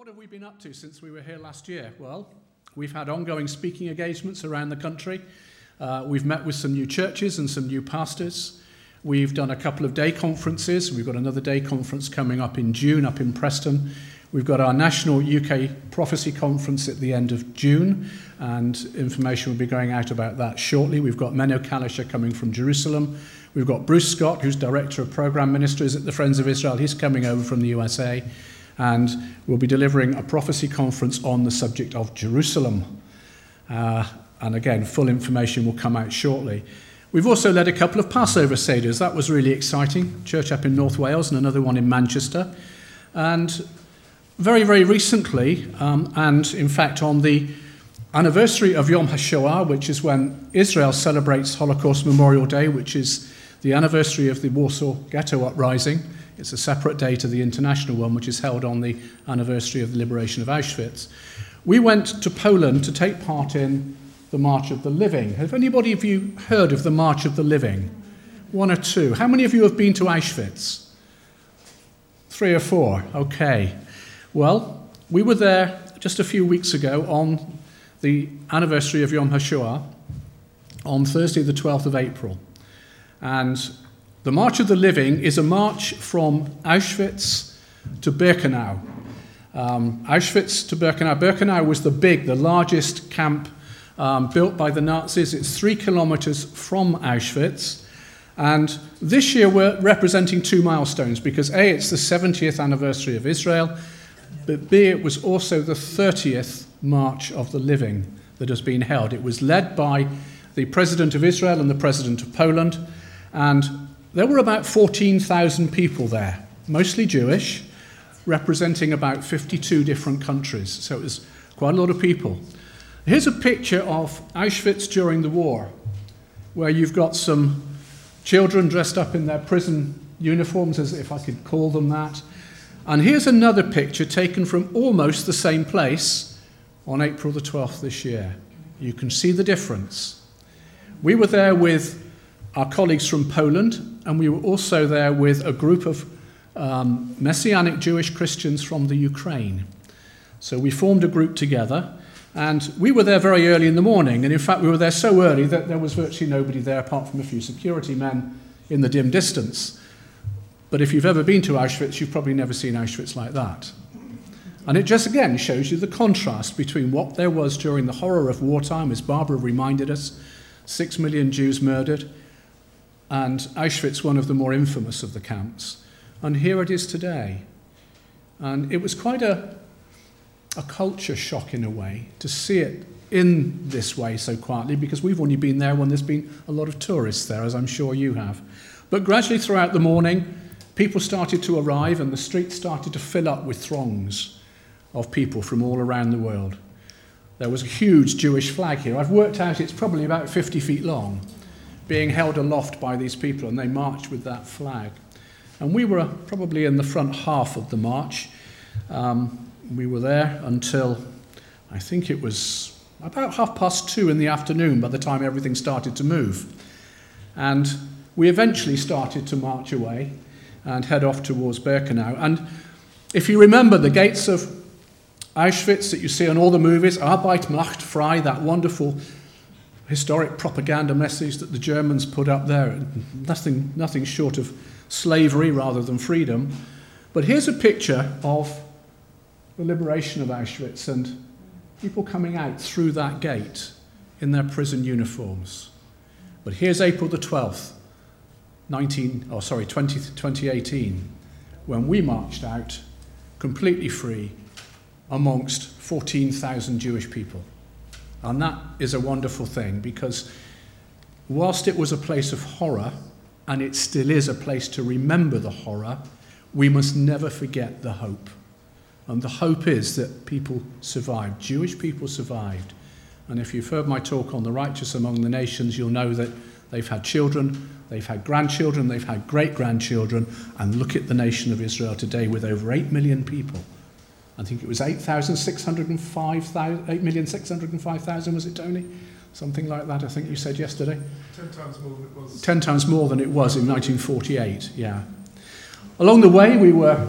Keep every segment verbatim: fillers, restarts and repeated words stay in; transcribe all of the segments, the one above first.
what have we been up to since we were here last year? Well, we've had ongoing speaking engagements around the country. Uh, we've met with some new churches and some new pastors. We've done a couple of day conferences. We've got another day conference coming up in June up in Preston. We've got our national U K prophecy conference at the end of June, and information will be going out about that shortly. We've got Menno Kalischer coming from Jerusalem. We've got Bruce Scott, who's Director of Programme Ministries at the Friends of Israel. He's coming over from the U S A, and we'll be delivering a prophecy conference on the subject of Jerusalem. Uh, and again, full information will come out shortly. We've also led a couple of Passover Seders. That was really exciting. Church up in North Wales and another one in Manchester. And very, very recently, um, and in fact on the anniversary of Yom HaShoah, which is when Israel celebrates Holocaust Memorial Day, which is the anniversary of the Warsaw Ghetto Uprising. It's a separate day to the international one, which is held on the anniversary of the liberation of Auschwitz. We went to Poland to take part in the March of the Living. Have anybody of you heard of the March of the Living? One or two. How many of you have been to Auschwitz? Three or four. Okay. Well, we were there just a few weeks ago on the anniversary of Yom HaShoah on Thursday the twelfth of April. And the March of the Living is a march from Auschwitz to Birkenau. Um, Auschwitz to Birkenau. Birkenau was the big, the largest camp um, built by the Nazis. It's three kilometers from Auschwitz. And this year we're representing two milestones because A, it's the seventieth anniversary of Israel, but B, it was also the thirtieth March of the Living that has been held. It was led by the President of Israel and the President of Poland, and there were about fourteen thousand people there, mostly Jewish, representing about fifty-two different countries. So it was quite a lot of people. Here's a picture of Auschwitz during the war, where you've got some children dressed up in their prison uniforms, as if I could call them that. And here's another picture taken from almost the same place on April the twelfth this year. You can see the difference. We were there with our colleagues from Poland, and we were also there with a group of um, Messianic Jewish Christians from the Ukraine. So we formed a group together, and we were there very early in the morning, and in fact we were there so early that there was virtually nobody there apart from a few security men in the dim distance. But if you've ever been to Auschwitz, you've probably never seen Auschwitz like that. And it just again shows you the contrast between what there was during the horror of wartime, as Barbara reminded us, six million Jews murdered, and Auschwitz, one of the more infamous of the camps. And here it is today. And it was quite a, a culture shock in a way to see it in this way so quietly, because we've only been there when there's been a lot of tourists there, as I'm sure you have. But gradually throughout the morning, people started to arrive and the streets started to fill up with throngs of people from all around the world. There was a huge Jewish flag here. I've worked out it's probably about fifty feet long, being held aloft by these people, and they marched with that flag. And we were probably in the front half of the march. Um, we were there until, I think it was about half past two in the afternoon by the time everything started to move. And we eventually started to march away and head off towards Birkenau. And if you remember the gates of Auschwitz that you see on all the movies, Arbeit macht frei, that wonderful historic propaganda message that the Germans put up there, nothing, nothing short of slavery rather than freedom. But here's a picture of the liberation of Auschwitz and people coming out through that gate in their prison uniforms. But here's April the twelfth, nineteen, oh sorry, twenty, twenty eighteen, when we marched out completely free amongst fourteen thousand Jewish people. And that is a wonderful thing, because whilst it was a place of horror, and it still is a place to remember the horror, we must never forget the hope. And the hope is that people survived. Jewish people survived. And if you've heard my talk on the righteous among the nations, you'll know that they've had children, they've had grandchildren, they've had great-grandchildren, and look at the nation of Israel today with over eight million people. I think it was eight thousand six hundred five thousand, eight million six hundred five thousand, was it, Tony? Something like that, I think you said yesterday. Ten times more than it was. Ten times more than it was in nineteen forty-eight, yeah. Along the way, we were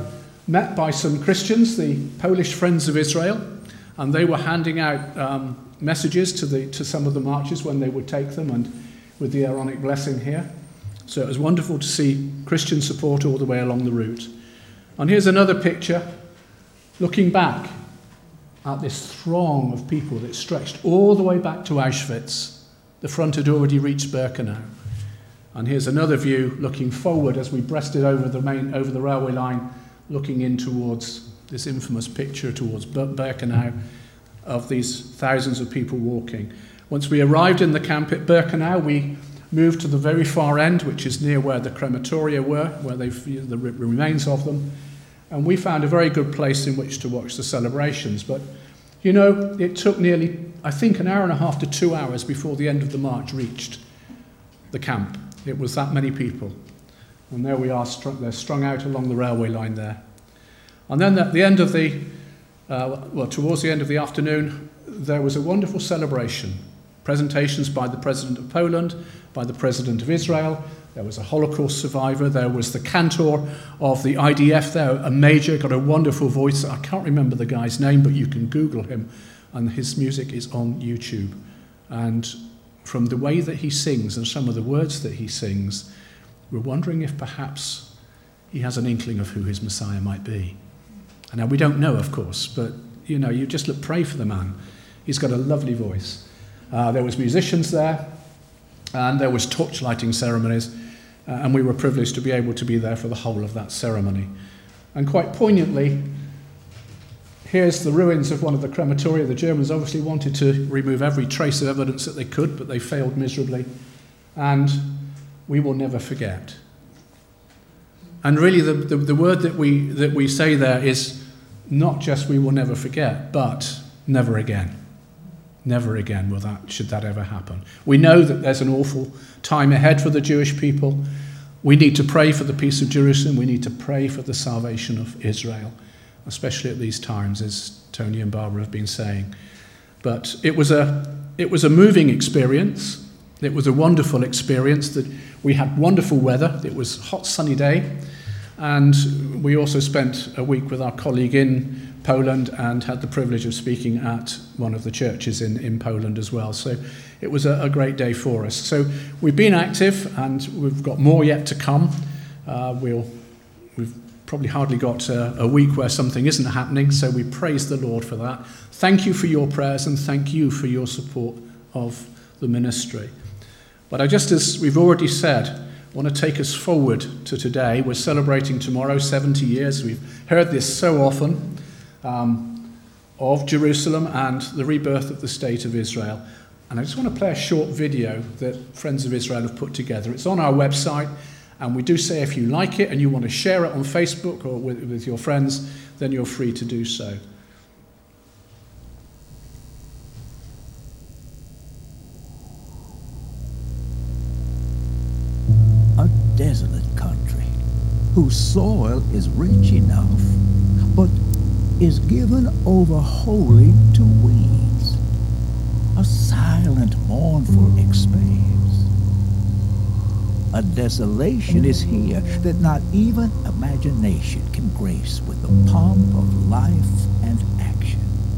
met by some Christians, the Polish Friends of Israel, and they were handing out um, messages to the to some of the marches when they would take them, and with the Aaronic blessing here. So it was wonderful to see Christian support all the way along the route. And here's another picture looking back at this throng of people that stretched all the way back to Auschwitz. The front had already reached Birkenau. And here's another view looking forward as we breasted over the main over the railway line, looking in towards this infamous picture towards Birkenau of these thousands of people walking. Once we arrived in the camp at Birkenau, we moved to the very far end, which is near where the crematoria were, where they've the remains of them, and we found a very good place in which to watch the celebrations. But you know, it took nearly, I think, an hour and a half to two hours before the end of the march reached the camp. It was that many people. And there we are, they're strung out along the railway line there. And then at the end of the, uh, well, towards the end of the afternoon, there was a wonderful celebration. Presentations by the President of Poland, by the President of Israel. There was a Holocaust survivor. There was the cantor of the I D F there, a major, got a wonderful voice. I can't remember the guy's name, but you can Google him. And his music is on YouTube. And from the way that he sings and some of the words that he sings, we're wondering if perhaps he has an inkling of who his Messiah might be. And now we don't know, of course, but you know, you just look, pray for the man. He's got a lovely voice. Uh, there was musicians there, and there was torch lighting ceremonies, uh, and we were privileged to be able to be there for the whole of that ceremony. And quite poignantly, here's the ruins of one of the crematoria. The Germans obviously wanted to remove every trace of evidence that they could, but they failed miserably. And we will never forget. And really the, the, the word that we, that we say there is not just we will never forget, but never again. Never again will that, should that ever happen. We know that there's an awful time ahead for the Jewish people. We need to pray for the peace of Jerusalem. We need to pray for the salvation of Israel, especially at these times, as Tony and Barbara have been saying. But it was a it was a moving experience. It was a wonderful experience. That we had wonderful weather. It was a hot, sunny day. And we also spent a week with our colleague in Poland and had the privilege of speaking at one of the churches in, in Poland as well. So it was a, a great day for us. So we've been active, and we've got more yet to come. Uh, we'll, we've probably hardly got a, a week where something isn't happening, so we praise the Lord for that. Thank you for your prayers, and thank you for your support of the ministry. But I just, as we've already said, want to take us forward to today. We're celebrating tomorrow seventy years. We've heard this so often. Um, of Jerusalem and the rebirth of the state of Israel. And I just want to play a short video that Friends of Israel have put together. It's on our website, and we do say if you like it and you want to share it on Facebook or with, with your friends, then you're free to do so. A desolate country whose soil is rich enough, but is given over wholly to weeds, a silent, mournful expanse. A desolation is here that not even imagination can grace with the pomp of life and action.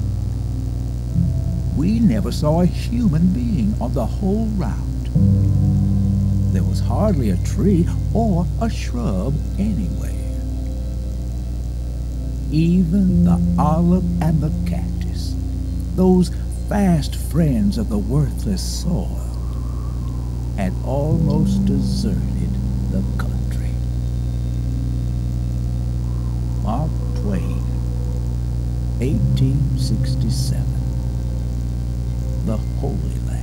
We never saw a human being on the whole route. There was hardly a tree or a shrub anywhere. Even the olive and the cactus, those fast friends of the worthless soil, had almost deserted the country. Mark Twain, eighteen sixty-seven, The Holy Land.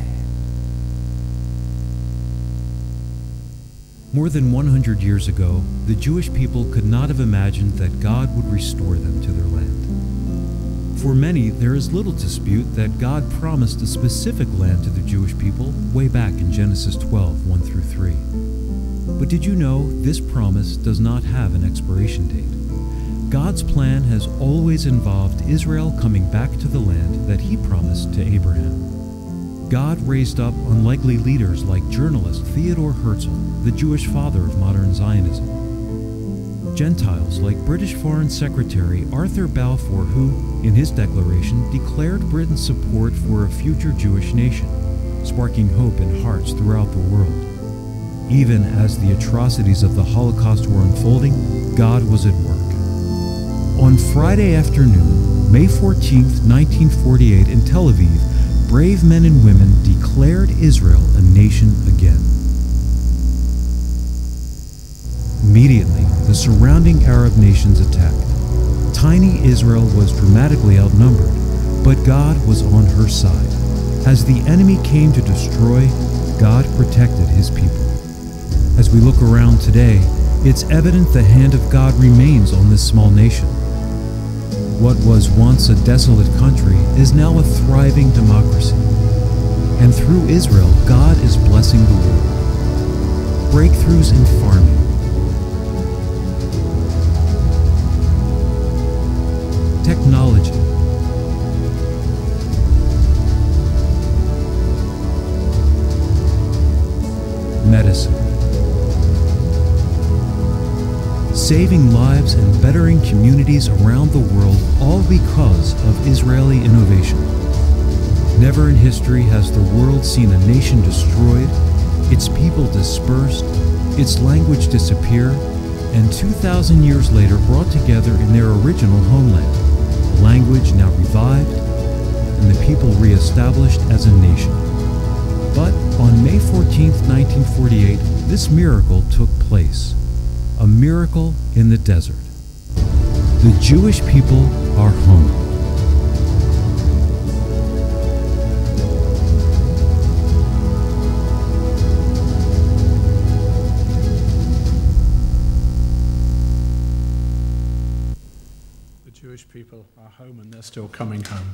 More than one hundred years ago, the Jewish people could not have imagined that God would restore them to their land. For many, there is little dispute that God promised a specific land to the Jewish people way back in Genesis twelve, one through three. But did you know this promise does not have an expiration date? God's plan has always involved Israel coming back to the land that he promised to Abraham. God raised up unlikely leaders like journalist Theodore Herzl, the Jewish father of modern Zionism. Gentiles like British Foreign Secretary Arthur Balfour, who, in his declaration, declared Britain's support for a future Jewish nation, sparking hope in hearts throughout the world. Even as the atrocities of the Holocaust were unfolding, God was at work. On Friday afternoon, May fourteenth, nineteen forty-eight, in Tel Aviv, brave men and women declared Israel a nation again. Immediately, the surrounding Arab nations attacked. Tiny Israel was dramatically outnumbered, but God was on her side. As the enemy came to destroy, God protected his people. As we look around today, it's evident the hand of God remains on this small nation. What was once a desolate country is now a thriving democracy. And through Israel, God is blessing the world. Breakthroughs in farming, technology, medicine, saving lives and bettering communities around the world, all because of Israeli innovation. Never in history has the world seen a nation destroyed, its people dispersed, its language disappear, and two thousand years later brought together in their original homeland. Language now revived, and the people re-established as a nation. But on May fourteenth, nineteen forty-eight, this miracle took place. A miracle in the desert. The Jewish people are home. Jewish people are home, and they're still coming home.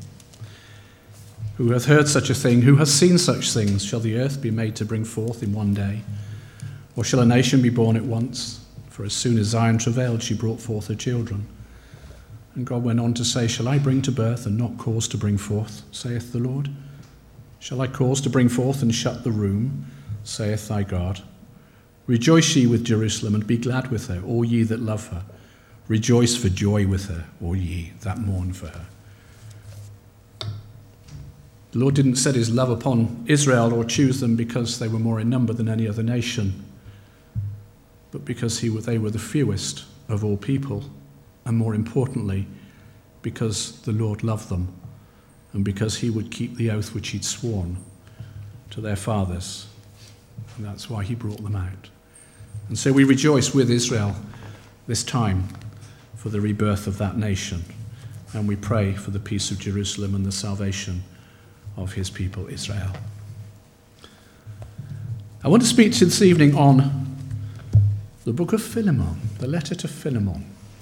Who hath heard such a thing? Who hath seen such things? Shall the earth be made to bring forth in one day? Or shall a nation be born at once? For as soon as Zion travailed, she brought forth her children. And God went on to say, Shall I bring to birth and not cause to bring forth, saith the Lord? Shall I cause to bring forth and shut the room, saith thy God? Rejoice ye with Jerusalem, and be glad with her, all ye that love her. Rejoice for joy with her, all ye that mourn for her. The Lord didn't set his love upon Israel or choose them because they were more in number than any other nation, but because he, they were the fewest of all people, and more importantly, because the Lord loved them, and because he would keep the oath which he'd sworn to their fathers. And that's why he brought them out. And so we rejoice with Israel this time for the rebirth of that nation, and we pray for the peace of Jerusalem and the salvation of his people Israel. I want to speak to you this evening on the book of Philemon, the letter to Philemon.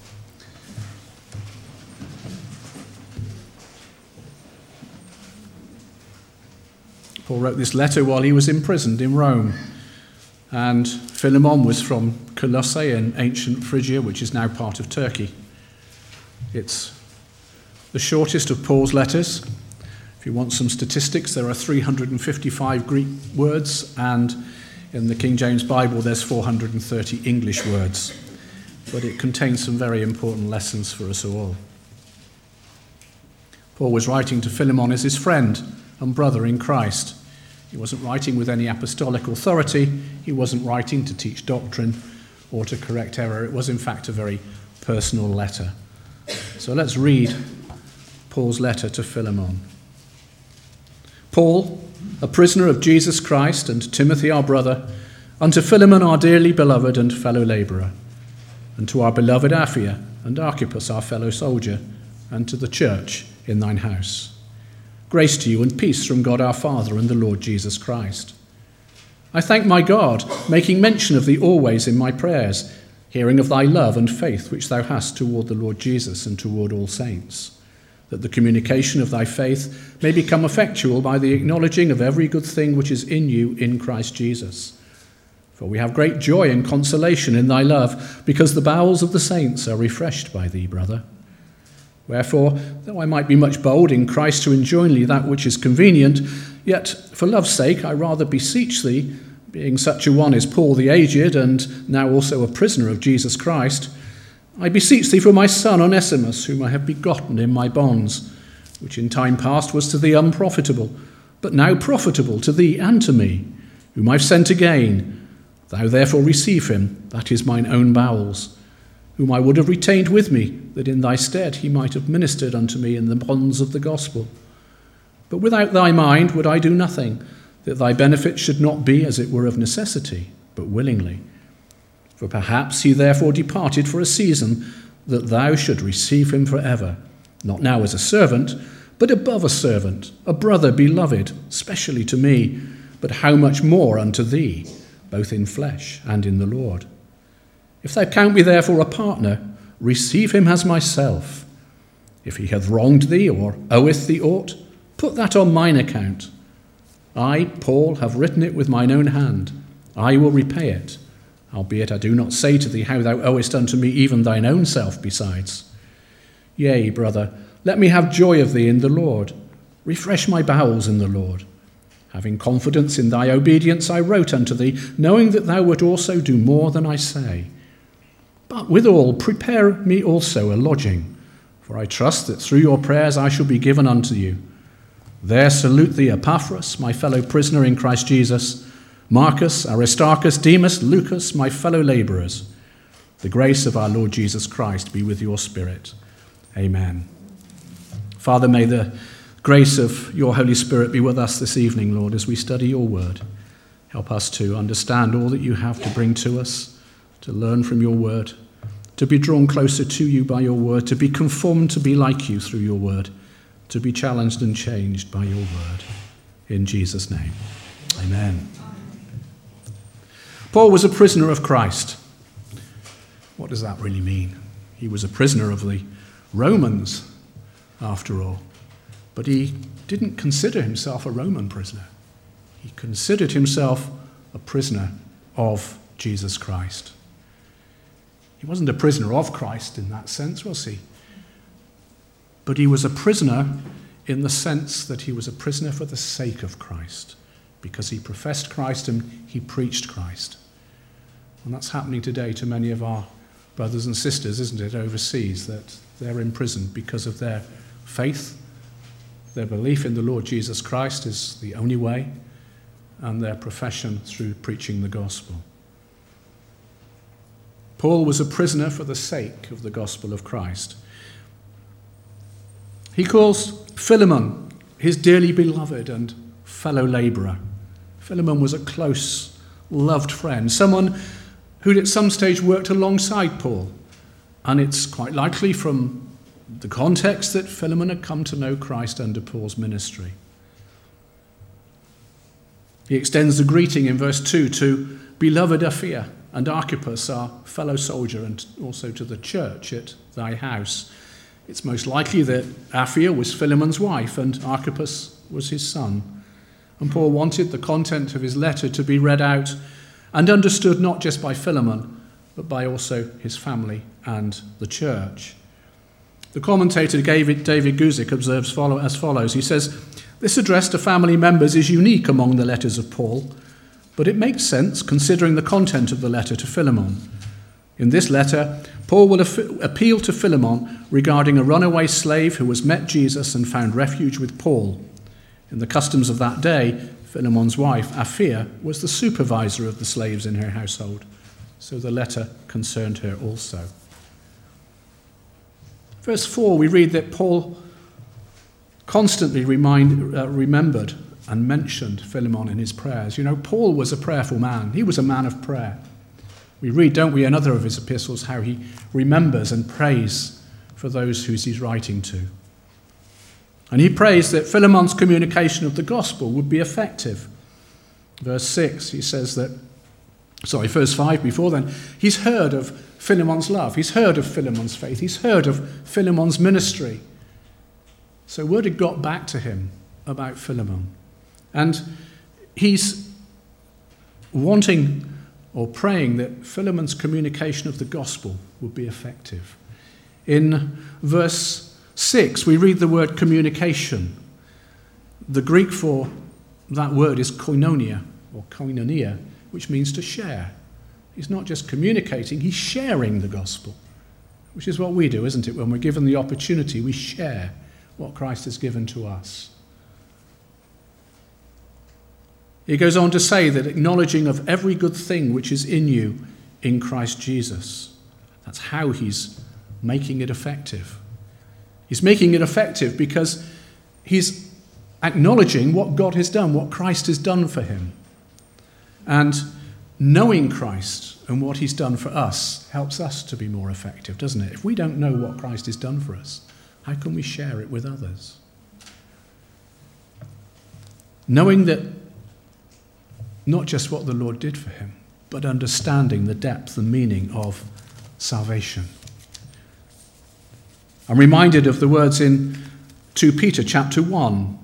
Paul wrote this letter while he was imprisoned in Rome, and Philemon was from Colossae in ancient Phrygia, which is now part of Turkey. It's the shortest of Paul's letters. If you want some statistics, there are three hundred fifty-five Greek words, and in the King James Bible there's four hundred thirty English words. But it contains some very important lessons for us all. Paul was writing to Philemon as his friend and brother in Christ. He wasn't writing with any apostolic authority. He wasn't writing to teach doctrine or to correct error. It was, in fact, a very personal letter. So let's read Paul's letter to Philemon. Paul, a prisoner of Jesus Christ, and Timothy our brother, unto Philemon our dearly beloved and fellow labourer, and to our beloved Apphia and Archippus our fellow soldier, and to the church in thine house. Grace to you and peace from God our Father and the Lord Jesus Christ. I thank my God, making mention of thee always in my prayers, hearing of thy love and faith which thou hast toward the Lord Jesus and toward all saints, that the communication of thy faith may become effectual by the acknowledging of every good thing which is in you in Christ Jesus. For we have great joy and consolation in thy love, because the bowels of the saints are refreshed by thee, brother. Wherefore, though I might be much bold in Christ to enjoin thee that which is convenient, yet for love's sake I rather beseech thee, being such a one is Paul the aged, and now also a prisoner of Jesus Christ, I beseech thee for my son Onesimus, whom I have begotten in my bonds, which in time past was to thee unprofitable, but now profitable to thee and to me, whom I've sent again. Thou therefore receive him, that is mine own bowels, whom I would have retained with me, that in thy stead he might have ministered unto me in the bonds of the gospel. But without thy mind would I do nothing, that thy benefit should not be as it were of necessity, but willingly. For perhaps he therefore departed for a season, that thou should receive him for ever, not now as a servant, but above a servant, a brother beloved, specially to me, but how much more unto thee, both in flesh and in the Lord. If thou count me therefore a partner, receive him as myself. If he hath wronged thee, or oweth thee aught, put that on mine account. I, Paul, have written it with mine own hand. I will repay it, albeit I do not say to thee how thou owest unto me even thine own self besides. Yea, brother, let me have joy of thee in the Lord. Refresh my bowels in the Lord. Having confidence in thy obedience, I wrote unto thee, knowing that thou wouldst also do more than I say. But withal, prepare me also a lodging, for I trust that through your prayers I shall be given unto you. There salute thee Epaphras, my fellow prisoner in Christ Jesus, Marcus, Aristarchus, Demas, Lucas, my fellow labourers. The grace of our Lord Jesus Christ be with your spirit. Amen. Father, may the grace of your Holy Spirit be with us this evening, Lord, as we study your word. Help us to understand all that you have to bring to us, to learn from your word, to be drawn closer to you by your word, to be conformed to be like you through your word, to be challenged and changed by your word. In Jesus' name, amen. Paul was a prisoner of Christ. What does that really mean? He was a prisoner of the Romans, after all. But he didn't consider himself a Roman prisoner. He considered himself a prisoner of Jesus Christ. He wasn't a prisoner of Christ in that sense, was he? But he was a prisoner in the sense that he was a prisoner for the sake of Christ, because he professed Christ and he preached Christ. And that's happening today to many of our brothers and sisters, isn't it, overseas, that they're imprisoned because of their faith, their belief in the Lord Jesus Christ is the only way, and their profession through preaching the gospel. Paul was a prisoner for the sake of the gospel of Christ. He calls Philemon his dearly beloved and fellow labourer. Philemon was a close, loved friend, someone who'd at some stage worked alongside Paul. And it's quite likely from the context that Philemon had come to know Christ under Paul's ministry. He extends the greeting in verse two to beloved Apphia and Archippus, our fellow soldier, and also to the church at thy house. It's most likely that Apphia was Philemon's wife and Archippus was his son. And Paul wanted the content of his letter to be read out and understood not just by Philemon, but by also his family and the church. The commentator David, David Guzik observes follow, as follows. He says, this address to family members is unique among the letters of Paul, but it makes sense considering the content of the letter to Philemon. In this letter, Paul will appeal to Philemon regarding a runaway slave who has met Jesus and found refuge with Paul. In the customs of that day, Philemon's wife, Apphia, was the supervisor of the slaves in her household, so the letter concerned her also. Verse four, we read that Paul constantly remind, uh, remembered and mentioned Philemon in his prayers. You know, Paul was a prayerful man. He was a man of prayer. We read, don't we, in other of his epistles, how he remembers and prays for those who he's writing to. And he prays that Philemon's communication of the gospel would be effective. Verse six, he says that, sorry, verse five before then, he's heard of Philemon's love. He's heard of Philemon's faith. He's heard of Philemon's ministry. So word had got back to him about Philemon. And he's wanting or praying that Philemon's communication of the gospel would be effective. In verse six, we read the word communication. The Greek for that word is koinonia, or koinonia, which means to share. He's not just communicating, he's sharing the gospel, which is what we do, isn't it? When we're given the opportunity, we share what Christ has given to us. He goes on to say that acknowledging of every good thing which is in you in Christ Jesus. That's how he's making it effective. He's making it effective because he's acknowledging what God has done, what Christ has done for him. And knowing Christ and what he's done for us helps us to be more effective, doesn't it? If we don't know what Christ has done for us, how can we share it with others? Knowing that not just what the Lord did for him, but understanding the depth and meaning of salvation. I'm reminded of the words in Second Peter chapter one,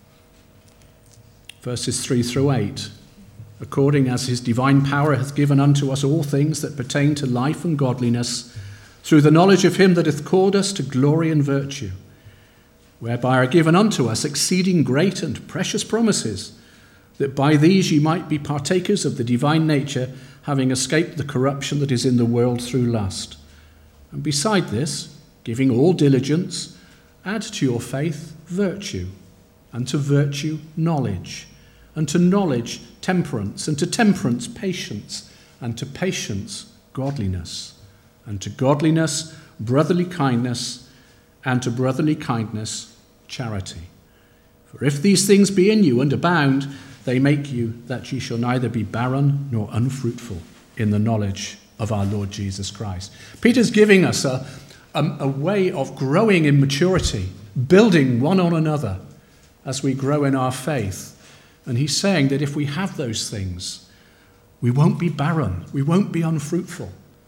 verses three through eight. According as his divine power hath given unto us all things that pertain to life and godliness, through the knowledge of him that hath called us to glory and virtue, whereby are given unto us exceeding great and precious promises, that by these ye might be partakers of the divine nature, having escaped the corruption that is in the world through lust. And beside this, giving all diligence, add to your faith virtue, and to virtue knowledge, and to knowledge temperance, and to temperance patience, and to patience godliness, and to godliness brotherly kindness, and to brotherly kindness charity. For if these things be in you and abound, they make you that ye shall neither be barren nor unfruitful in the knowledge of our Lord Jesus Christ. Peter's giving us a, a, a way of growing in maturity, building one on another as we grow in our faith. And he's saying that if we have those things, we won't be barren, we won't be unfruitful.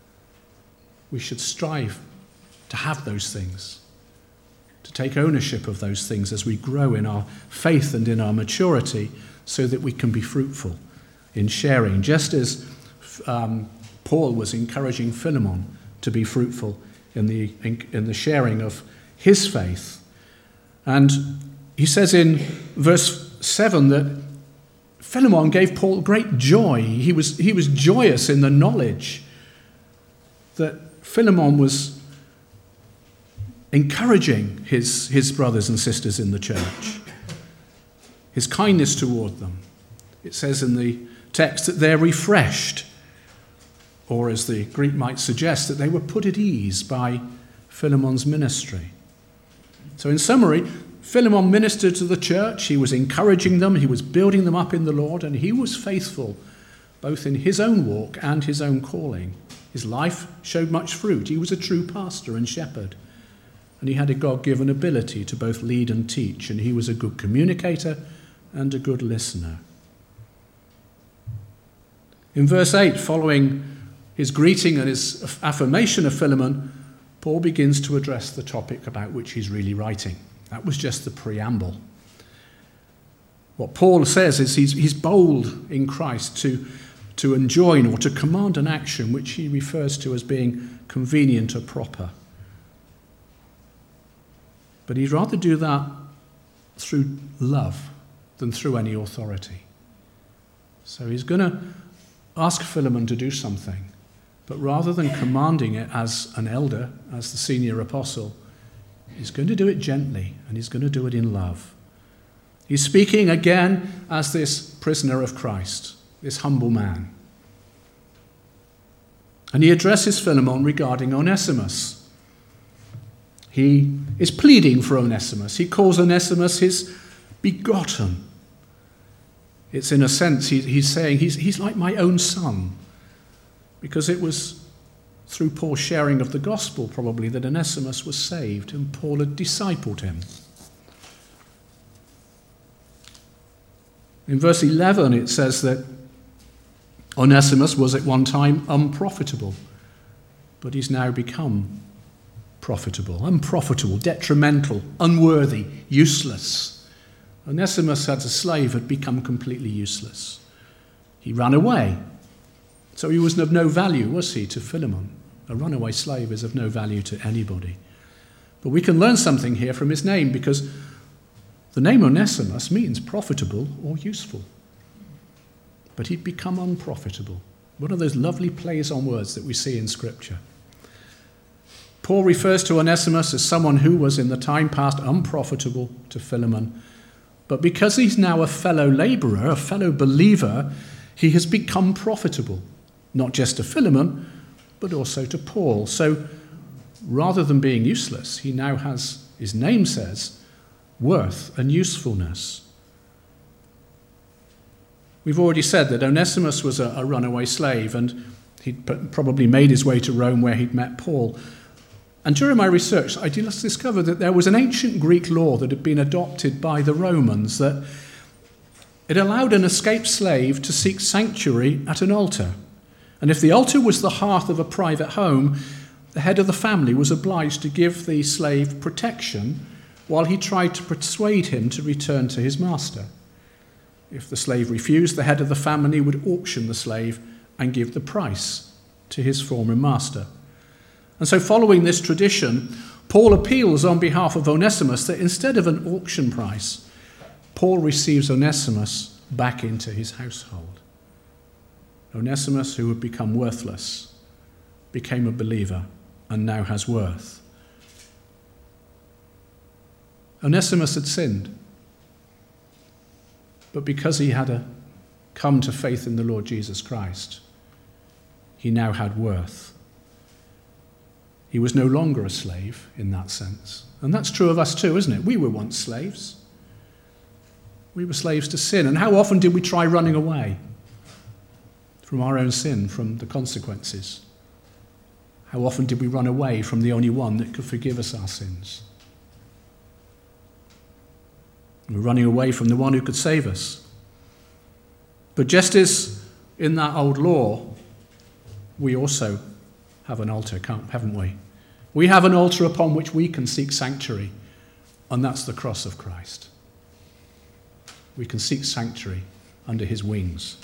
We should strive to have those things, to take ownership of those things as we grow in our faith and in our maturity, so that we can be fruitful in sharing, just as um, Paul was encouraging Philemon to be fruitful in the, in, in the sharing of his faith. And he says in verse seven that Philemon gave Paul great joy. He was, he was joyous in the knowledge that Philemon was encouraging his, his brothers and sisters in the church. His kindness toward them. It says in the text that they're refreshed, or as the Greek might suggest, that they were put at ease by Philemon's ministry. So in summary, Philemon ministered to the church, he was encouraging them, he was building them up in the Lord, and he was faithful both in his own walk and his own calling. His life showed much fruit. He was a true pastor and shepherd, and he had a God-given ability to both lead and teach, and he was a good communicator and a good listener. In verse eight, following his greeting and his affirmation of Philemon, Paul begins to address the topic about which he's really writing. That was just the preamble. What Paul says is he's, he's bold in Christ to, to enjoin or to command an action which he refers to as being convenient or proper. But he'd rather do that through love than through any authority. So he's going to ask Philemon to do something, but rather than commanding it as an elder, as the senior apostle, he's going to do it gently, and he's going to do it in love. He's speaking again as this prisoner of Christ, this humble man. And he addresses Philemon regarding Onesimus. He is pleading for Onesimus. He calls Onesimus his begotten. It's in a sense, he, he's saying he's, he's like my own son, because it was through Paul's sharing of the gospel probably that Onesimus was saved and Paul had discipled him. In verse eleven it says that Onesimus was at one time unprofitable, but he's now become profitable, unprofitable, detrimental, unworthy, useless. Onesimus, as a slave, had become completely useless. He ran away. So he was of no value, was he, to Philemon? A runaway slave is of no value to anybody. But we can learn something here from his name, because the name Onesimus means profitable or useful. but he'd become unprofitable. One of those lovely plays on words that we see in Scripture. Paul refers to Onesimus as someone who was in the time past unprofitable to Philemon, but because he's now a fellow laborer, a fellow believer, he has become profitable, not just to Philemon, but also to Paul. So rather than being useless, he now has, his name says, worth and usefulness. We've already said that Onesimus was a, a runaway slave, and he'd probably made his way to Rome where he'd met Paul. And during my research, I just discovered that there was an ancient Greek law that had been adopted by the Romans that it allowed an escaped slave to seek sanctuary at an altar. And if the altar was the hearth of a private home, the head of the family was obliged to give the slave protection while he tried to persuade him to return to his master. If the slave refused, the head of the family would auction the slave and give the price to his former master. And so following this tradition, Paul appeals on behalf of Onesimus that instead of an auction price, Paul receives Onesimus back into his household. Onesimus, who had become worthless, became a believer and now has worth. Onesimus had sinned, but because he had a, come to faith in the Lord Jesus Christ, he now had worth. He was no longer a slave in that sense. And that's true of us too, isn't it? We were once slaves. We were slaves to sin. And how often did we try running away from our own sin, from the consequences? How often did we run away from the only one that could forgive us our sins? We were running away from the one who could save us. But just as in that old law, we also have an altar, haven't we? We have an altar upon which we can seek sanctuary, and that's the cross of Christ. We can seek sanctuary under his wings.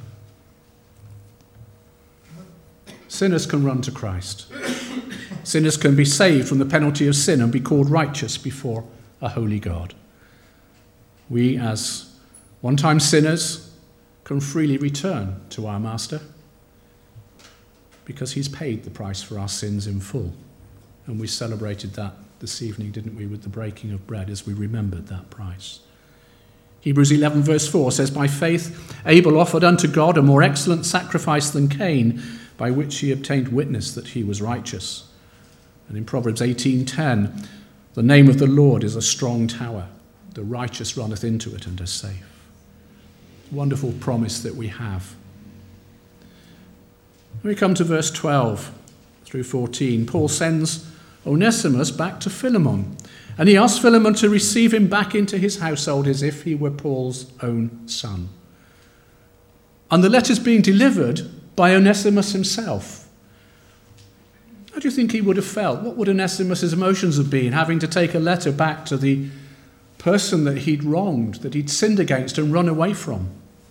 Sinners can run to Christ. Sinners can be saved from the penalty of sin and be called righteous before a holy God. We, as one-time sinners, can freely return to our Master because he's paid the price for our sins in full. And we celebrated that this evening, didn't we, with the breaking of bread as we remembered that price. Hebrews eleven verse four says, "By faith Abel offered unto God a more excellent sacrifice than Cain, by which he obtained witness that he was righteous." And in Proverbs eighteen ten, "The name of the Lord is a strong tower. The righteous runneth into it and is safe." Wonderful promise that we have. When we come to verse twelve through fourteen, Paul sends Onesimus back to Philemon, and he asks Philemon to receive him back into his household as if he were Paul's own son. And the letter's being delivered by Onesimus himself. How do you think he would have felt? What would Onesimus' emotions have been, having to take a letter back to the person that he'd wronged, that he'd sinned against and run away from?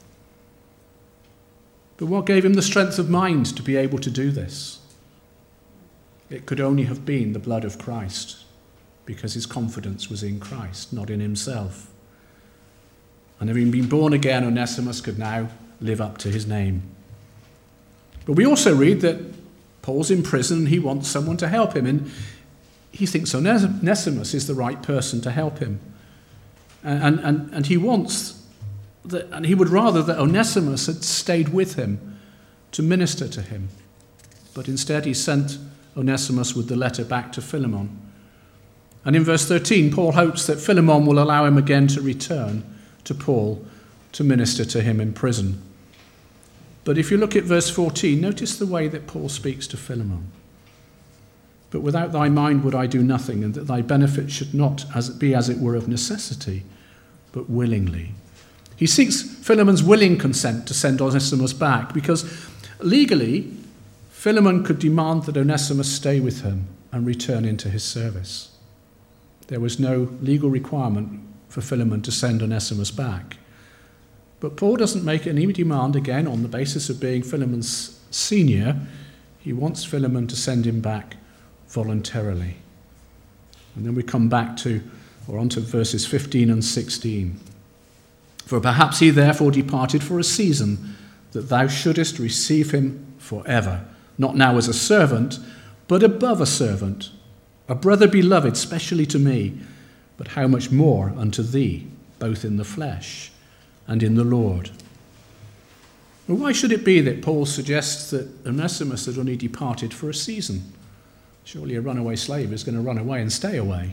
But what gave him the strength of mind to be able to do this? It could only have been the blood of Christ, because his confidence was in Christ, not in himself. And having been born again, Onesimus could now live up to his name. But we also read that Paul's in prison and he wants someone to help him, and he thinks Onesimus is the right person to help him. And, and, and he wants, that, and he would rather that Onesimus had stayed with him to minister to him. But instead he sent Onesimus with the letter back to Philemon. And in verse thirteen, Paul hopes that Philemon will allow him again to return to Paul to minister to him in prison. But if you look at verse fourteen, notice the way that Paul speaks to Philemon. "But without thy mind would I do nothing, and that thy benefit should not as it be as it were of necessity, but willingly." He seeks Philemon's willing consent to send Onesimus back, because legally, Philemon could demand that Onesimus stay with him and return into his service. There was no legal requirement for Philemon to send Onesimus back. But Paul doesn't make any demand, again, on the basis of being Philemon's senior. He wants Philemon to send him back voluntarily. And then we come back to, or onto verses fifteen and sixteen. "For perhaps he therefore departed for a season, that thou shouldest receive him forever, not now as a servant, but above a servant, a brother beloved specially to me, but how much more unto thee, both in the flesh and in the Lord. Well, why should it be that Paul suggests that Onesimus had only departed for a season? Surely a runaway slave is going to run away and stay away.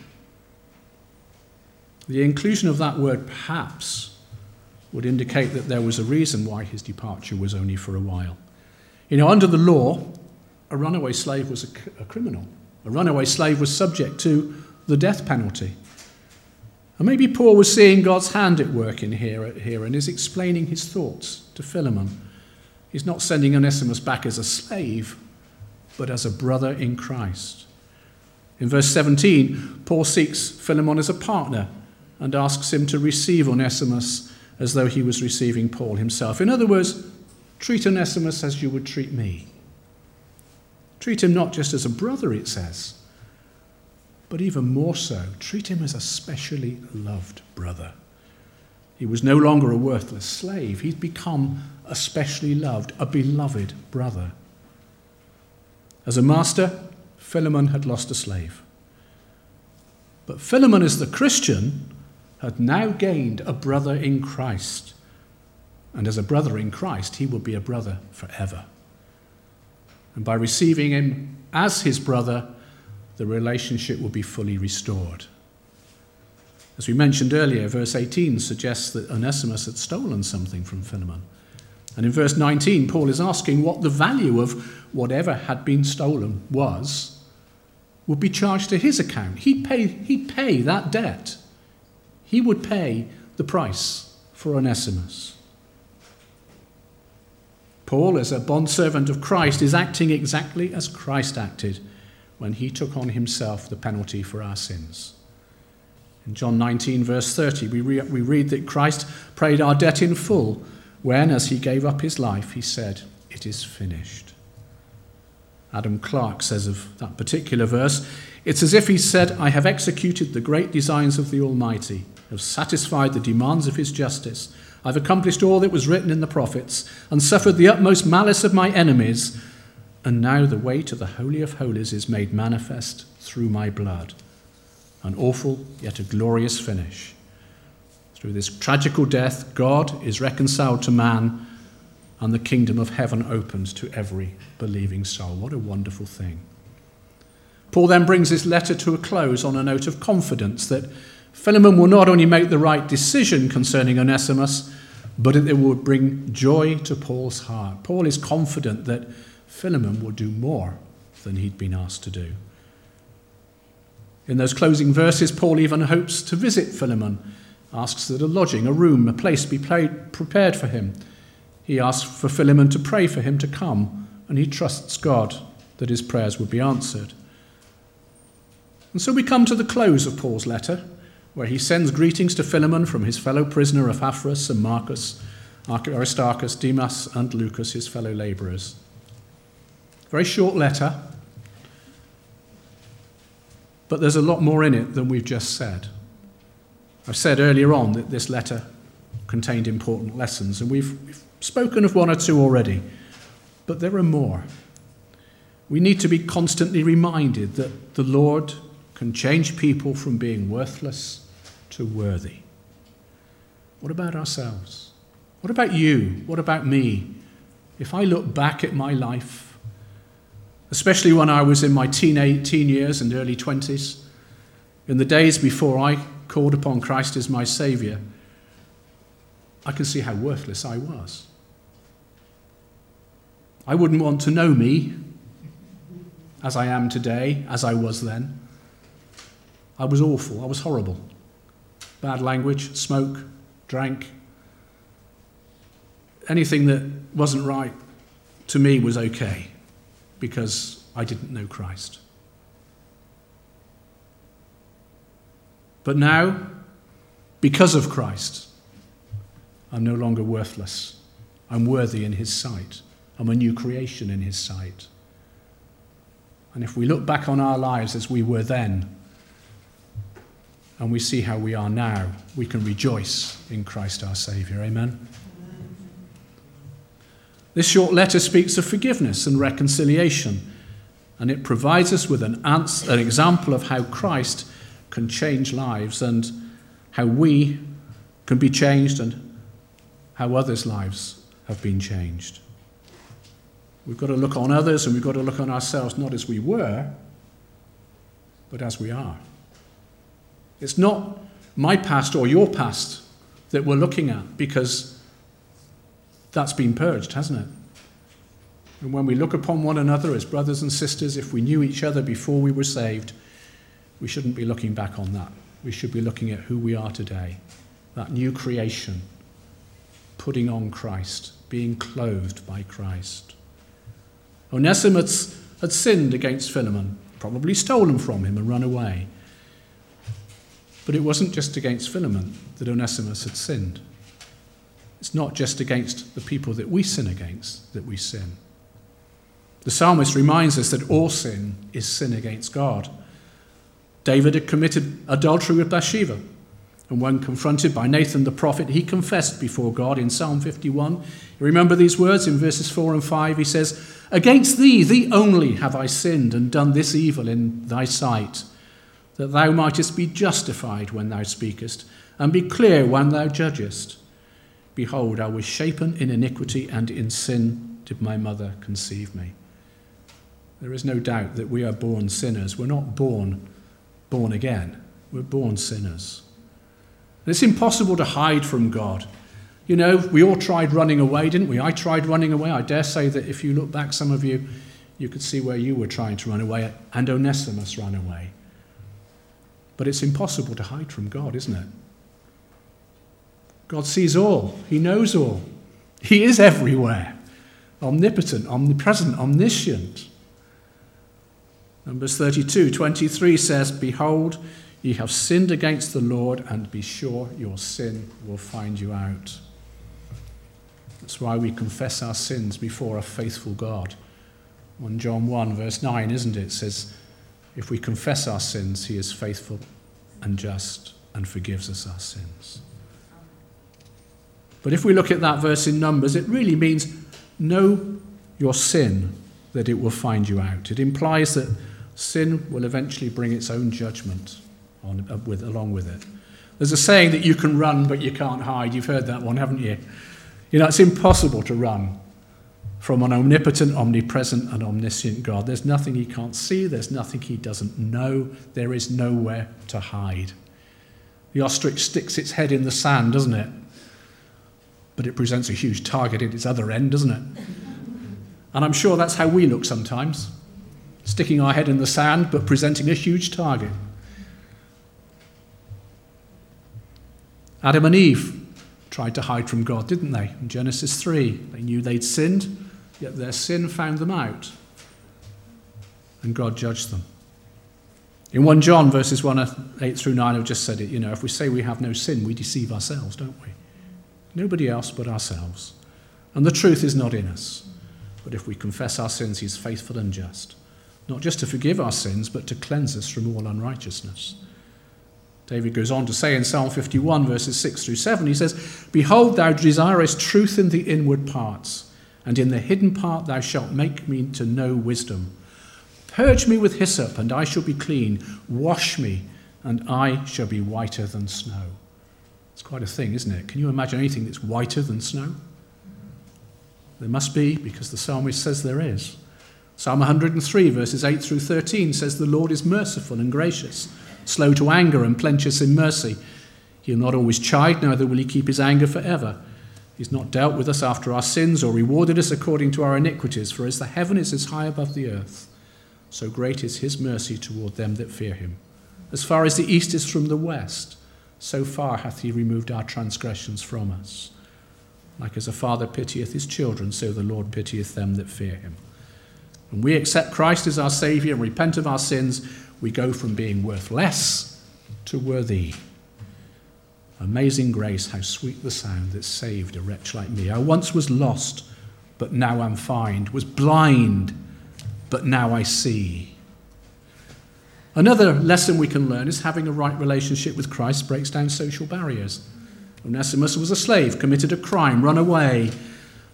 The inclusion of that word perhaps would indicate that there was a reason why his departure was only for a while. You know, under the law, a runaway slave was a, a criminal. A runaway slave was subject to the death penalty. And maybe Paul was seeing God's hand at work in here, here and is explaining his thoughts to Philemon. He's not sending Onesimus back as a slave, but as a brother in Christ. In verse seventeen, Paul seeks Philemon as a partner and asks him to receive Onesimus as though he was receiving Paul himself. In other words, treat Onesimus as you would treat me. Treat him not just as a brother, it says, but even more so, treat him as a specially loved brother. He was no longer a worthless slave. He'd become a specially loved, a beloved brother. As a master, Philemon had lost a slave. But Philemon, as the Christian, had now gained a brother in Christ. And as a brother in Christ, he will be a brother forever. And by receiving him as his brother, the relationship will be fully restored. As we mentioned earlier, verse eighteen suggests that Onesimus had stolen something from Philemon. And in verse nineteen, Paul is asking what the value of whatever had been stolen was, would be charged to his account. He'd pay, he'd pay that debt. He would pay the price for Onesimus. Paul, as a bondservant of Christ, is acting exactly as Christ acted when he took on himself the penalty for our sins. In John nineteen, verse thirty, we, re- we read that Christ paid our debt in full when, as he gave up his life, he said, "It is finished." Adam Clarke says of that particular verse, "It's as if he said, I have executed the great designs of the Almighty, have satisfied the demands of his justice. I've accomplished all that was written in the prophets and suffered the utmost malice of my enemies. And now the way to the Holy of Holies is made manifest through my blood. An awful yet a glorious finish. Through this tragical death, God is reconciled to man and the kingdom of heaven opened to every believing soul." What a wonderful thing. Paul then brings his letter to a close on a note of confidence that Philemon will not only make the right decision concerning Onesimus, but it will bring joy to Paul's heart. Paul is confident that Philemon will do more than he'd been asked to do. In those closing verses, Paul even hopes to visit Philemon, asks that a lodging, a room, a place be played, prepared for him. He asks for Philemon to pray for him to come, and he trusts God that his prayers will be answered. And so we come to the close of Paul's letter, where he sends greetings to Philemon from his fellow prisoner Epaphras and Marcus, Aristarchus, Demas, and Lucas, his fellow labourers. Very short letter, but there's a lot more in it than we've just said. I've said earlier on that this letter contained important lessons, and we've, we've spoken of one or two already, but there are more. We need to be constantly reminded that the Lord can change people from being worthless to worthy. What about ourselves? What about you? What about me? If I look back at my life, especially when I was in my teen, teen years and early twenties, in the days before I called upon Christ as my Saviour, I can see how worthless I was. I wouldn't want to know me as I am today, as I was then. I was awful. I was horrible. Bad language, smoke, drank. Anything that wasn't right to me was okay because I didn't know Christ. But now, because of Christ, I'm no longer worthless. I'm worthy in his sight. I'm a new creation in his sight. And if we look back on our lives as we were then, and we see how we are now, we can rejoice in Christ our Saviour. Amen? This short letter speaks of forgiveness and reconciliation, and it provides us with an, answer, an example of how Christ can change lives and how we can be changed and how others' lives have been changed. We've got to look on others and we've got to look on ourselves not as we were, but as we are. It's not my past or your past that we're looking at, because that's been purged, hasn't it? And when we look upon one another as brothers and sisters, if we knew each other before we were saved, we shouldn't be looking back on that. We should be looking at who we are today, that new creation, putting on Christ, being clothed by Christ. Onesimus had sinned against Philemon, probably stolen from him and run away. But it wasn't just against Philemon that Onesimus had sinned. It's not just against the people that we sin against that we sin. The psalmist reminds us that all sin is sin against God. David had committed adultery with Bathsheba, and when confronted by Nathan the prophet, he confessed before God in Psalm fifty-one. You remember these words in verses four and five? He says, "Against thee, thee only have I sinned and done this evil in thy sight, that thou mightest be justified when thou speakest, and be clear when thou judgest. Behold, I was shapen in iniquity, and in sin did my mother conceive me." There is no doubt that we are born sinners. We're not born born again. We're born sinners. And it's impossible to hide from God. You know, we all tried running away, didn't we? I tried running away. I dare say that if you look back, some of you, you could see where you were trying to run away, and Onesimus ran away. But it's impossible to hide from God, isn't it? God sees all. He knows all. He is everywhere. Omnipotent, omnipresent, omniscient. Numbers thirty-two, twenty-three says, "Behold, ye have sinned against the Lord, and be sure your sin will find you out." That's why we confess our sins before a faithful God. First John one, verse nine, isn't it? It says, if we confess our sins, he is faithful and just and forgives us our sins. But if we look at that verse in Numbers, it really means know your sin, that it will find you out. It implies that sin will eventually bring its own judgment on, uh, with, along with it. There's a saying that you can run but you can't hide. You've heard that one, haven't you? You know, it's impossible to run from an omnipotent, omnipresent, and omniscient God. There's nothing he can't see. There's nothing he doesn't know. There is nowhere to hide. The ostrich sticks its head in the sand, doesn't it? But it presents a huge target at its other end, doesn't it? And I'm sure that's how we look sometimes, sticking our head in the sand but presenting a huge target. Adam and Eve tried to hide from God, didn't they? In Genesis three, they knew they'd sinned, yet their sin found them out, and God judged them. In First John verses one, eight through nine, I've just said it, you know, if we say we have no sin, we deceive ourselves, don't we? Nobody else but ourselves. And the truth is not in us. But if we confess our sins, he's faithful and just, not just to forgive our sins, but to cleanse us from all unrighteousness. David goes on to say in Psalm fifty-one, verses six through seven, he says, "Behold, thou desirest truth in the inward parts, and in the hidden part thou shalt make me to know wisdom. Purge me with hyssop, and I shall be clean. Wash me, and I shall be whiter than snow." It's quite a thing, isn't it? Can you imagine anything that's whiter than snow? There must be, because the psalmist says there is. Psalm one hundred three, verses eight through thirteen says, "The Lord is merciful and gracious, slow to anger and plenteous in mercy. He'll not always chide, neither will he keep his anger forever. He's not dealt with us after our sins or rewarded us according to our iniquities. For as the heaven is as high above the earth, so great is his mercy toward them that fear him. As far as the east is from the west, so far hath he removed our transgressions from us. Like as a father pitieth his children, so the Lord pitieth them that fear him." When we accept Christ as our Saviour and repent of our sins, we go from being worth less to worthy. Amazing grace, how sweet the sound that saved a wretch like me. I once was lost, but now am found, was blind, but now I see. Another lesson we can learn is having a right relationship with Christ breaks down social barriers. Onesimus was a slave, committed a crime, run away.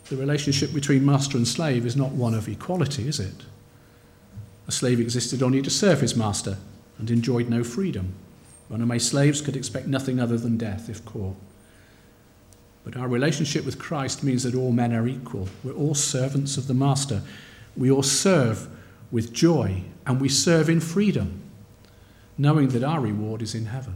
The relationship between master and slave is not one of equality, is it? A slave existed only to serve his master and enjoyed no freedom. Runaway slaves could expect nothing other than death if caught. But our relationship with Christ means that all men are equal. We're all servants of the master. We all serve with joy, and we serve in freedom, knowing that our reward is in heaven.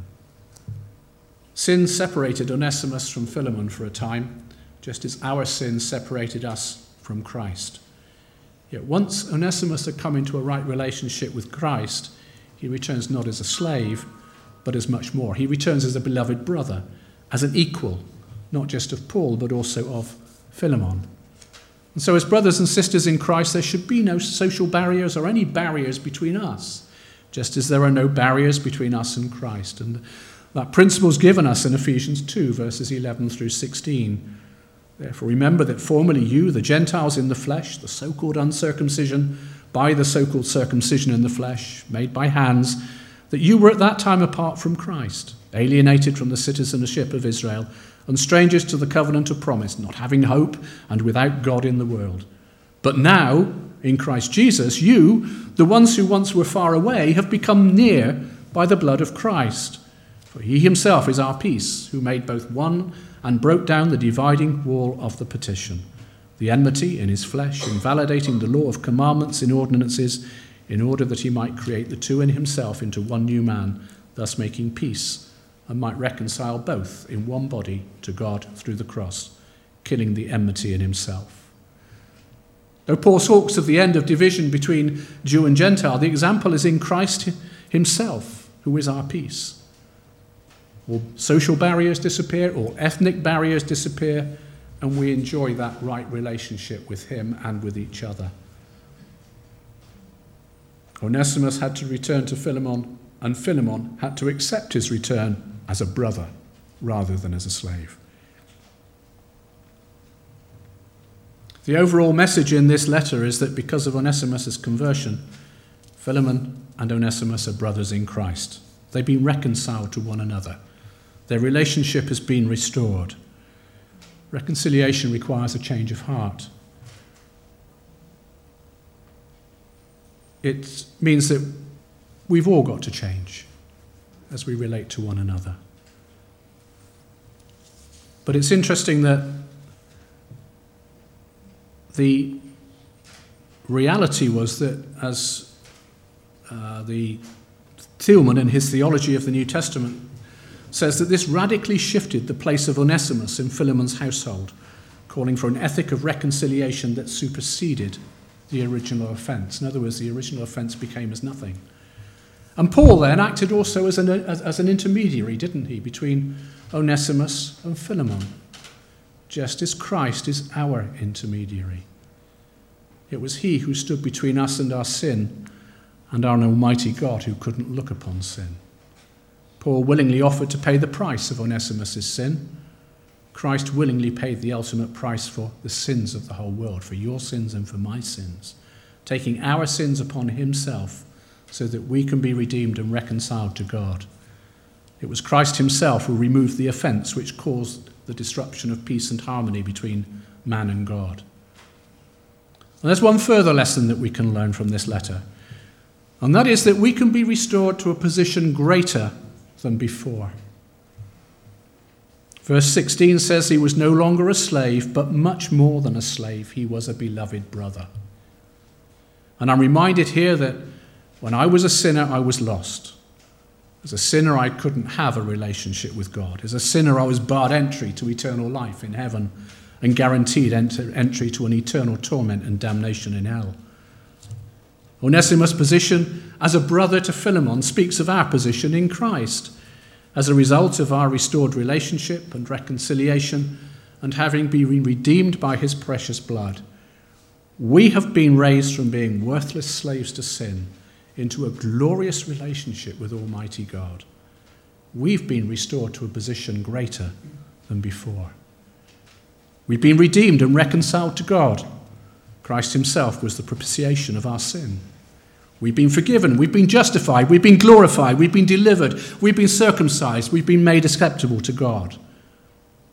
Sin separated Onesimus from Philemon for a time, just as our sin separated us from Christ. Yet once Onesimus had come into a right relationship with Christ, he returns not as a slave, but as much more. He returns as a beloved brother, as an equal, not just of Paul, but also of Philemon. And so as brothers and sisters in Christ, there should be no social barriers or any barriers between us, just as there are no barriers between us and Christ. And that principle is given us in Ephesians two, verses eleven through sixteen. Therefore remember that formerly you, the Gentiles in the flesh, the so-called uncircumcision by the so-called circumcision in the flesh, made by hands, that you were at that time apart from Christ, alienated from the citizenship of Israel, and strangers to the covenant of promise, not having hope and without God in the world. But now, in Christ Jesus, you, the ones who once were far away, have become near by the blood of Christ. For he himself is our peace, who made both one and broke down the dividing wall of the partition, the enmity in his flesh, invalidating the law of commandments in ordinances, in order that he might create the two in himself into one new man, thus making peace, and might reconcile both in one body to God through the cross, killing the enmity in himself. Though Paul talks of the end of division between Jew and Gentile, the example is in Christ himself, who is our peace. All social barriers disappear, all ethnic barriers disappear, and we enjoy that right relationship with him and with each other. Onesimus had to return to Philemon, and Philemon had to accept his return as a brother rather than as a slave. The overall message in this letter is that because of Onesimus' conversion, Philemon and Onesimus are brothers in Christ. They've been reconciled to one another. Their relationship has been restored. Reconciliation requires a change of heart. It means that we've all got to change as we relate to one another. But it's interesting that the reality was that as uh, the Thielman in his theology of the New Testament says, that this radically shifted the place of Onesimus in Philemon's household, calling for an ethic of reconciliation that superseded the original offence. In other words, the original offence became as nothing. And Paul then acted also as an, as, as an intermediary, didn't he, between Onesimus and Philemon, just as Christ is our intermediary. It was he who stood between us and our sin and our almighty God who couldn't look upon sin. Paul willingly offered to pay the price of Onesimus' sin. Christ willingly paid the ultimate price for the sins of the whole world, for your sins and for my sins, taking our sins upon himself so that we can be redeemed and reconciled to God. It was Christ himself who removed the offence which caused the disruption of peace and harmony between man and God. And there's one further lesson that we can learn from this letter, and that is that we can be restored to a position greater than before. Verse sixteen says he was no longer a slave, but much more than a slave. He was a beloved brother. And I'm reminded here that when I was a sinner, I was lost. As a sinner, I couldn't have a relationship with God. As a sinner, I was barred entry to eternal life in heaven and guaranteed enter, entry to an eternal torment and damnation in hell. Onesimus' position as a brother to Philemon speaks of our position in Christ. As a result of our restored relationship and reconciliation and having been redeemed by his precious blood, we have been raised from being worthless slaves to sin into a glorious relationship with Almighty God. We've been restored to a position greater than before. We've been redeemed and reconciled to God. Christ himself was the propitiation of our sin. We've been forgiven, we've been justified, we've been glorified, we've been delivered, we've been circumcised, we've been made acceptable to God.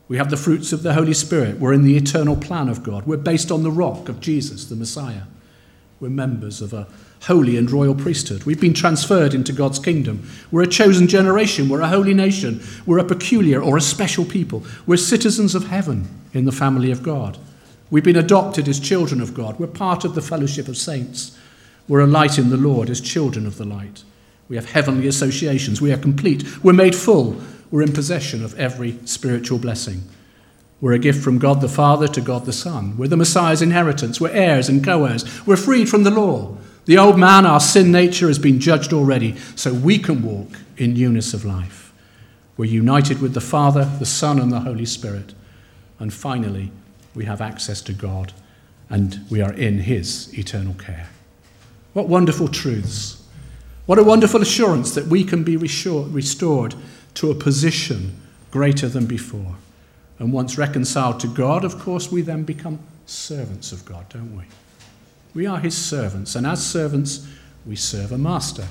We have the fruits of the Holy Spirit. We're in the eternal plan of God. We're based on the rock of Jesus, the Messiah. We're members of a holy and royal priesthood. We've been transferred into God's kingdom. We're a chosen generation. We're a holy nation. We're a peculiar or a special people. We're citizens of heaven in the family of God. We've been adopted as children of God. We're part of the fellowship of saints. We're a light in the Lord as children of the light. We have heavenly associations. We are complete. We're made full. We're in possession of every spiritual blessing. We're a gift from God the Father to God the Son. We're the Messiah's inheritance. We're heirs and co-heirs. We're freed from the law. The old man, our sin nature, has been judged already, so we can walk in newness of life. We're united with the Father, the Son, and the Holy Spirit. And finally, we have access to God, and we are in his eternal care. What wonderful truths. What a wonderful assurance that we can be restored to a position greater than before. And once reconciled to God, of course, we then become servants of God, don't we? We are his servants, and as servants, we serve a master.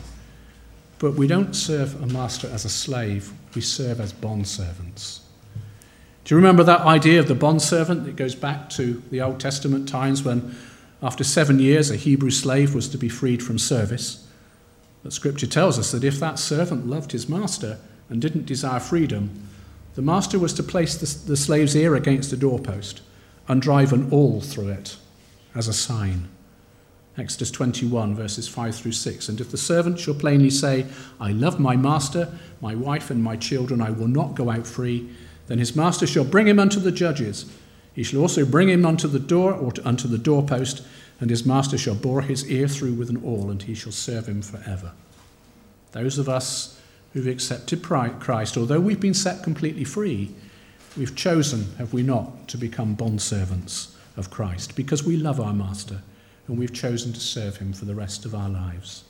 But we don't serve a master as a slave, we serve as bondservants. Do you remember that idea of the bondservant? It goes back to the Old Testament times when, after seven years, a Hebrew slave was to be freed from service. But Scripture tells us that if that servant loved his master and didn't desire freedom, the master was to place the, the slave's ear against a doorpost and drive an awl through it as a sign. Exodus twenty-one, verses five through six. And if the servant shall plainly say, I love my master, my wife and my children, I will not go out free, then his master shall bring him unto the judges. He shall also bring him unto the door or to, unto the doorpost, and his master shall bore his ear through with an awl, and he shall serve him forever. Those of us who've accepted Christ, although we've been set completely free, we've chosen, have we not, to become bondservants of Christ because we love our master and we've chosen to serve him for the rest of our lives.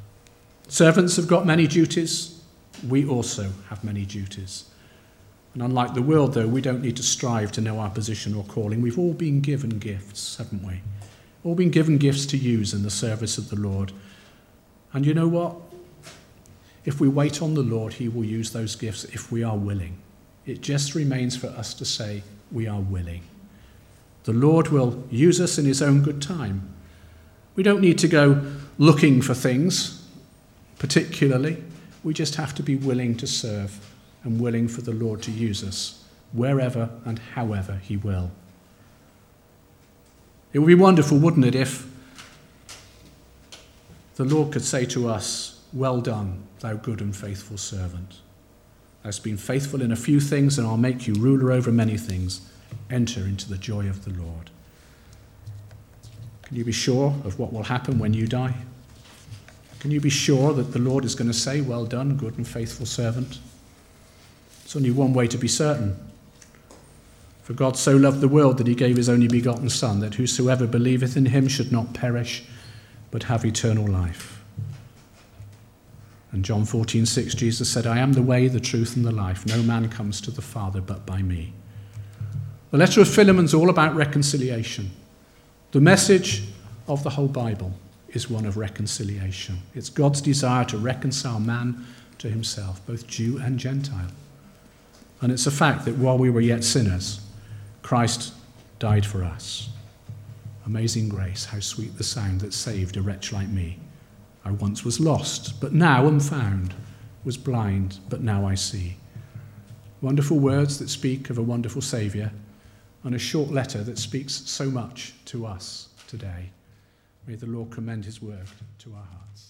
Servants have got many duties. We also have many duties. And unlike the world, though, we don't need to strive to know our position or calling. We've all been given gifts, haven't we? All been given gifts to use in the service of the Lord. And you know what? If we wait on the Lord, he will use those gifts if we are willing. It just remains for us to say we are willing. The Lord will use us in his own good time. We don't need to go looking for things, particularly. We just have to be willing to serve and willing for the Lord to use us wherever and however he will. It would be wonderful, wouldn't it, if the Lord could say to us, well done, thou good and faithful servant. Thou hast been faithful in a few things, and I'll make you ruler over many things. Enter into the joy of the Lord. Can you be sure of what will happen when you die? Can you be sure that the Lord is going to say, well done, good and faithful servant? There's only one way to be certain. For God so loved the world that he gave his only begotten Son, that whosoever believeth in him should not perish, but have eternal life. And John fourteen six, Jesus said, I am the way, the truth, and the life. No man comes to the Father but by me. The letter of Philemon's all about reconciliation. The message of the whole Bible is one of reconciliation. It's God's desire to reconcile man to himself, both Jew and Gentile. And it's a fact that while we were yet sinners, Christ died for us. Amazing grace, how sweet the sound that saved a wretch like me. I once was lost, but now am found, was blind, but now I see. Wonderful words that speak of a wonderful Saviour, and a short letter that speaks so much to us today. May the Lord commend his word to our hearts.